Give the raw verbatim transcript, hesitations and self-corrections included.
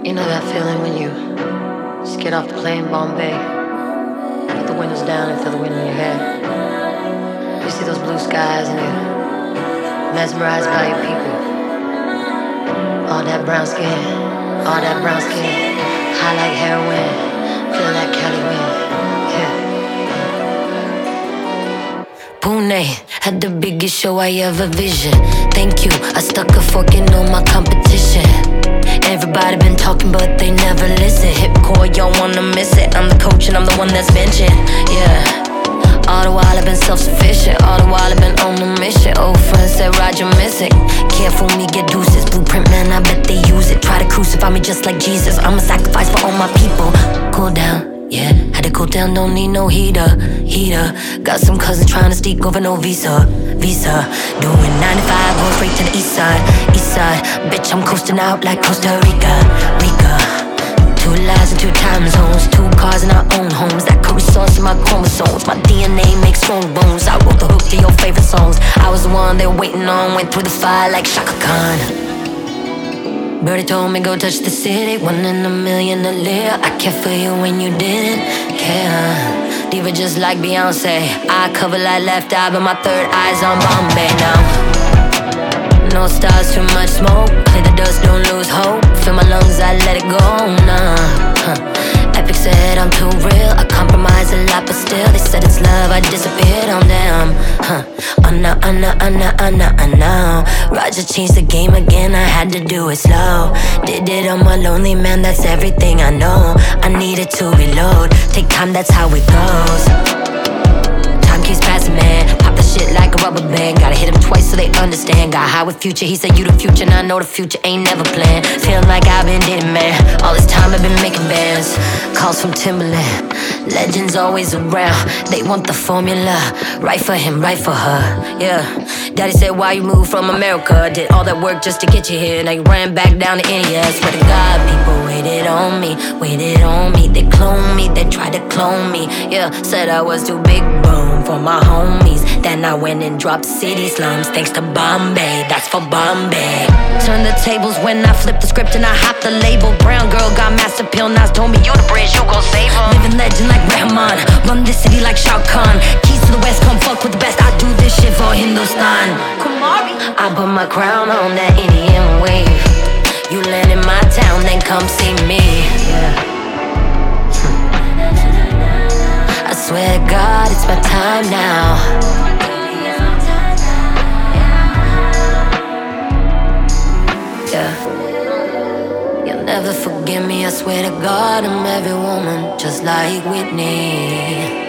You know that feeling when you just get off the plane, Bombay, put the windows down and feel the wind in your hair. You see those blue skies and you're mesmerized by your people. All that brown skin, all that brown skin, high like heroin, feel that Cali wind, yeah. Pune had the biggest show I ever visioned. Thank you, I stuck a fork in all my competition. Everybody been talking but they never listen. Hip core, y'all wanna miss it. I'm the coach and I'm the one that's benching, yeah. All the while I've been self-sufficient. All the while I've been on a mission. Old friends said Roger miss it. Careful me get deuces. Blueprint man, I bet they use it. Try to crucify me just like Jesus. I'm a sacrifice for all my people. Cool down, yeah. Had to cool down, don't need no heater, heater. Got some cousins trying to sneak over no visa, visa. Doing ninety-five, going straight to the east side, east side. Bitch, I'm coasting out like Costa Rica, Rica. Two lives and two time zones, two cars in our own homes. That curry sauce in my chromosomes. My D N A makes strong bones. I wrote the hook to your favorite songs. I was the one they were waiting on. Went through the fire like Shaka Khan. Birdie told me go touch the city. One in a million to live. I cared for you when you didn't care. Diva just like Beyonce. I cover like left eye, but my third eye's on Bombay now. No stars, too much smoke. Clear the dust, don't lose hope. Fill my lungs, I let it go, nah, huh. Epic said I'm too real. I compromise a lot, but still they said it's love. I disappeared on them, huh. Oh no, oh no, oh no, oh no, oh no. Roger changed the game again, I had to do it slow. Did it on my lonely man, that's everything I know. I needed to reload. Take time, that's how it goes. Time keeps passing, man. Pop the shit like a rubber band. Gotta hit him twice so they understand. Got high with Future, he said you the future. And I know the future ain't never planned. Feeling like I've been dead, man. All this time I've been making bands. Calls from Timberland. Legends always around. They want the formula. Right for him, right for her, yeah. Daddy said why you moved from America. Did all that work just to get you here. Now you ran back down to India. Swear to God, people waited on me. Waited on me, they cloned me. They tried to clone me, yeah. Said I was too big, boom, for my homies. Then I went and dropped city slums. Thanks to Bombay, that's for Bombay. Turn the tables when I flipped the script and I hopped the label. Brown girl got master pill, Nas told me you the bridge, you gon' save him. Living legend like Rahman, run this city like Shah Khan. Keys to the west, come fuck with the best. I do this shit for Hindustan. Kumari, I put my crown on that Indian wave. You land in my town, then come see me, yeah. I swear to God, it's my time now. Yeah. You'll never forgive me, I swear to God, I'm every woman, just like Whitney.